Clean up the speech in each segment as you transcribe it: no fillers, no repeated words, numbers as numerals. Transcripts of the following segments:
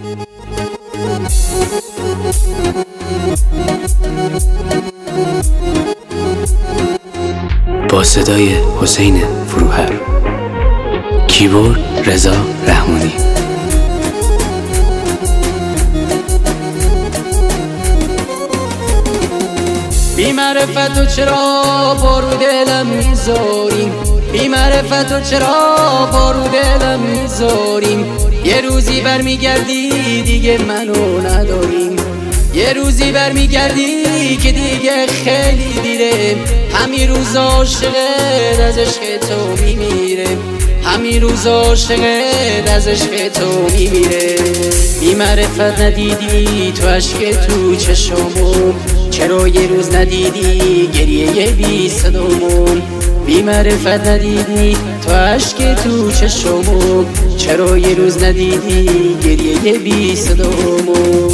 با صدای حسین فروهر، کیبورد رضا رحمانی. بی معرفت و چرا بارو دلم میذاریم، بی معرفت و چرا بارو دلم میذاریم. یه روزی برمیگردی دیگه منو نداریم، یه روزی برمیگردی که دیگه خیلی دیره. همین روز عاشقت از عشق تو میمیره، همین روز عاشقت از عشق تو میمیره. بی معرفت ندیدی تو عشق تو چشمم، چرا یه روز ندیدی گریه بی صدامون. بی معرفت ندیدی تو عشق تو چشمم، چرا یه روز ندیدی گریه بی صدامون.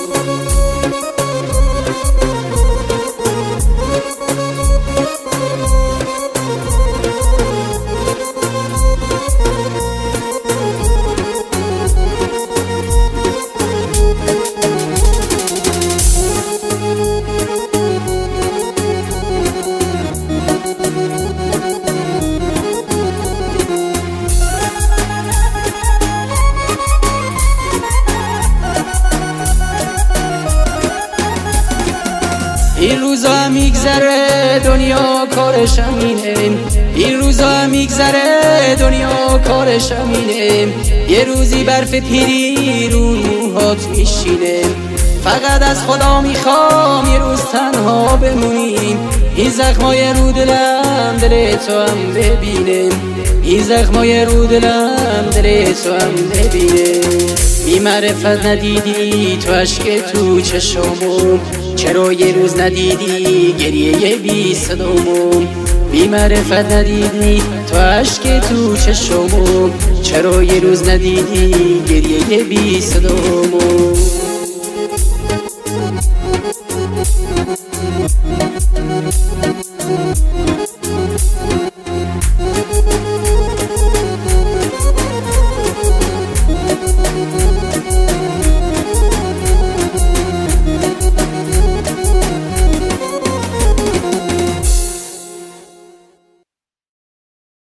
این روزا میگذره دنیا کارش همینه، این روزا میگذره دنیا کارش همینه. یه روزی برف پیری رو موهات میشینه، فقط از خدا میخوام یه روز تنها بمونیم. این زخمای رو دلم دل تو هم ببینه، این زخمای رو دلم دل تو هم ببینه. بی معرفت ندیدی تو عشق تو چشمم، چرا یه روز ندیدی گریه بی صدامون. بی معرفت ندیدی تو عشق تو چشمم، چرا یه روز ندیدی گریه بی صدامون.